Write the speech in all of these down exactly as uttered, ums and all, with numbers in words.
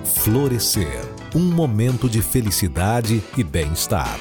Florescer, um momento de felicidade e bem-estar.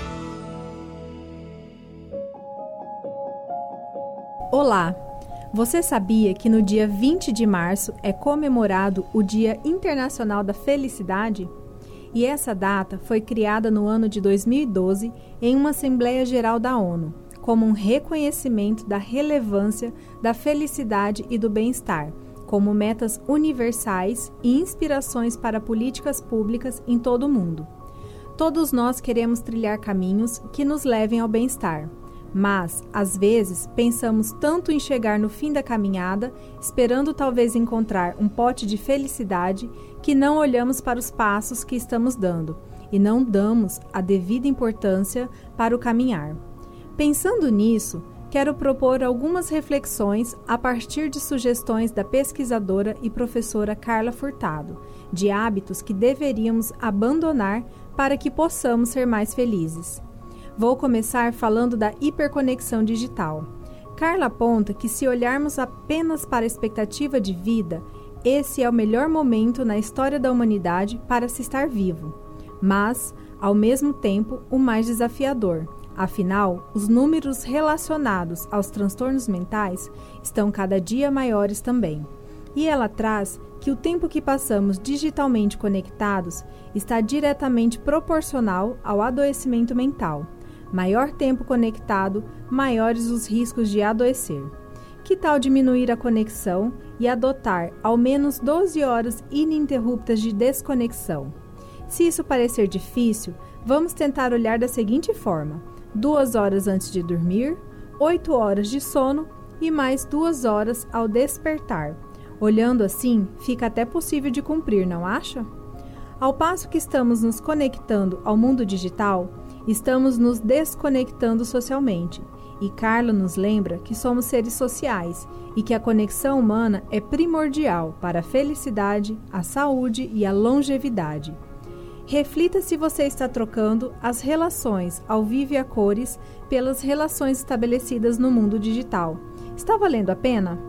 Olá! Você sabia que no dia vinte de março é comemorado o Dia Internacional da Felicidade? E essa data foi criada no ano de dois mil e doze em uma Assembleia Geral da ONU, como um reconhecimento da relevância da felicidade e do bem-estar, como metas universais e inspirações para políticas públicas em todo o mundo. Todos nós queremos trilhar caminhos que nos levem ao bem-estar, mas, às vezes, pensamos tanto em chegar no fim da caminhada, esperando talvez encontrar um pote de felicidade, que não olhamos para os passos que estamos dando e não damos a devida importância para o caminhar. Pensando nisso, quero propor algumas reflexões a partir de sugestões da pesquisadora e professora Carla Furtado, de hábitos que deveríamos abandonar para que possamos ser mais felizes. Vou começar falando da hiperconexão digital. Carla aponta que se olharmos apenas para a expectativa de vida, esse é o melhor momento na história da humanidade para se estar vivo, mas, ao mesmo tempo, o mais desafiador. Afinal, os números relacionados aos transtornos mentais estão cada dia maiores também. E ela traz que o tempo que passamos digitalmente conectados está diretamente proporcional ao adoecimento mental. Maior tempo conectado, maiores os riscos de adoecer. Que tal diminuir a conexão e adotar ao menos doze horas ininterruptas de desconexão? Se isso parecer difícil, vamos tentar olhar da seguinte forma: duas horas antes de dormir, oito horas de sono e mais duas horas ao despertar. Olhando assim, fica até possível de cumprir, não acha? Ao passo que estamos nos conectando ao mundo digital, estamos nos desconectando socialmente. E Carla nos lembra que somos seres sociais e que a conexão humana é primordial para a felicidade, a saúde e a longevidade. Reflita se você está trocando as relações ao vivo e a cores pelas relações estabelecidas no mundo digital. Está valendo a pena?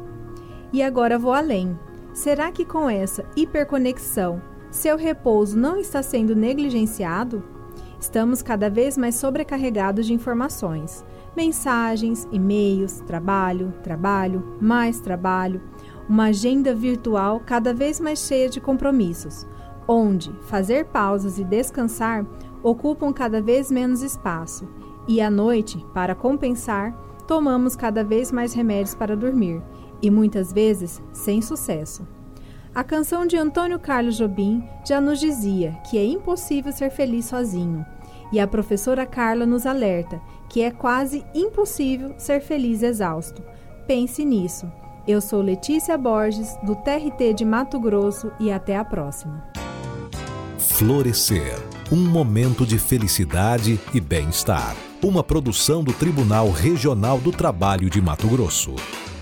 E agora vou além. Será que com essa hiperconexão, seu repouso não está sendo negligenciado? Estamos cada vez mais sobrecarregados de informações, mensagens, e-mails, trabalho, trabalho, mais trabalho, uma agenda virtual cada vez mais cheia de compromissos, onde fazer pausas e descansar ocupam cada vez menos espaço, e à noite, para compensar, tomamos cada vez mais remédios para dormir, e muitas vezes sem sucesso. A canção de Antônio Carlos Jobim já nos dizia que é impossível ser feliz sozinho. E a professora Carla nos alerta que é quase impossível ser feliz exausto. Pense nisso. Eu sou Letícia Borges, do T R T de Mato Grosso, e até a próxima. Florescer, um momento de felicidade e bem-estar. Uma produção do Tribunal Regional do Trabalho de Mato Grosso.